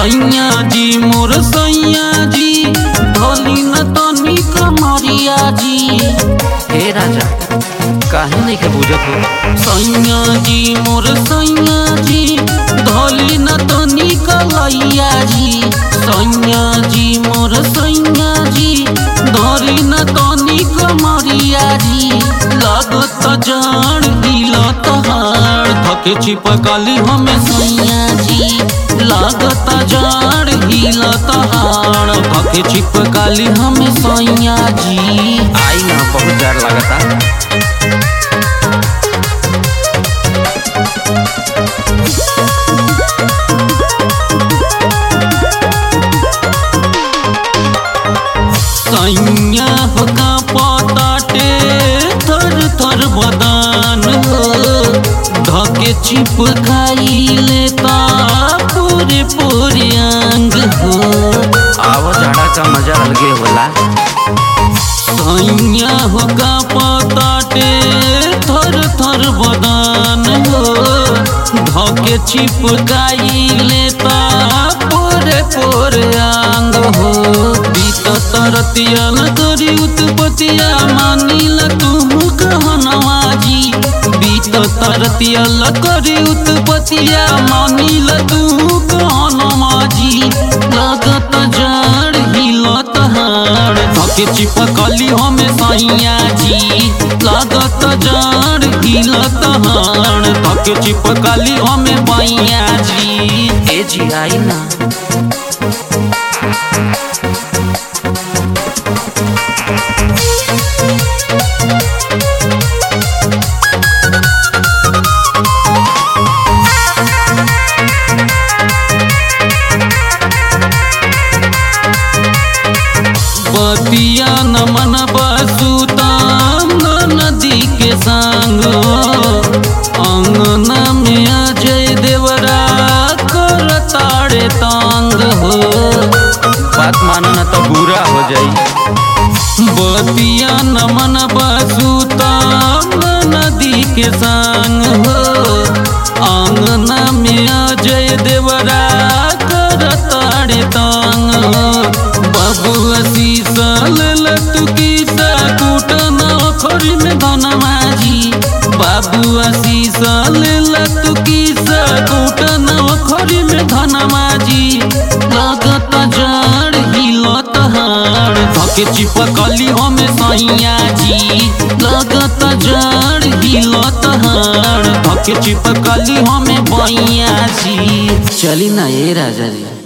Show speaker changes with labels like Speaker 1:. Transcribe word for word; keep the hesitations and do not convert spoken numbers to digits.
Speaker 1: सैया जी मोर सैया जी ढोली न तनी कमरिया जी। हे राजा काहे नहीं के बुझत हो। सैया जी मोर सैया जी ढोली न तनी कलैया जी। सैया जी मोर सैया जी ढोली न तनी कमरिया जी। लागत जान हिलत हाड़ धके चिपकली हमें सैया जी। लागत जान हिलत हाड़ धके चिपकली हमें सैया जी। आई ना बहुत जार लागता। सैया हो का पताटे थर थर बदान हो धके चिपकाई लेता पूरे पूरे अंग हो। आवा जाड़ा का मजा अलगे होला। सैया हो का पताटे थर थर बदान हो धके चिपकाई लेता पूरे पूरे अंग हो। तरतिया न करी उत्पतिया मानिल तू कहनवा जी। बीत तरतिया न करी उत्पतिया मानिल तू कहनवा जी। लागत जाड़ हिलत हाड़ धके चिपकली हमें सैया जी। लागत जाड़ हिलत हाड़ धके चिपकली हमें बैया जी। ए जी आई ना। बतिया न मन बसुताम नदी के संग अंगना में अजय देवरा कर ताड़े तांग हो। बात मानो न तो बुरा हो जाई। बतिया न मन बसुताम नदी के संग हो अंगना में अजय देवरा कर ताड़े तांग हो। बबुआ शीशा तू कीसा कूटन अखरी में धनमा जी। बाबुआ शीशा तू कीसा कूटन अखरी में धनमा जी। लागत जाड़ हिलत हाड़ धके चिपकली हमें सैया जी। लागत जाड़ हिलत हाड़ धके चिपकली हमें बैया जी। चली ना ये राजा जी।